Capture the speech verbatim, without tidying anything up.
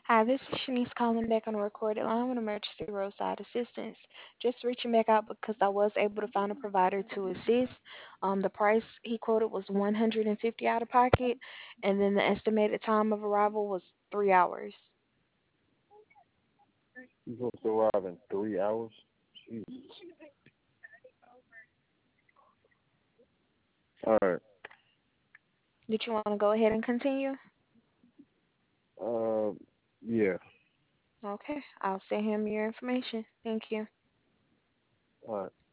Hi, this is Shanice calling back on the recorded line with emergency roadside assistance. Just reaching back out because I was able to find a provider to assist. Um, the price he quoted was one hundred fifty out of pocket, and then the estimated time of arrival was three hours. You supposed to arrive in three hours? Jesus. All right. Did you want to go ahead and continue? Uh, yeah. Okay, I'll send him your information. Thank you. All right.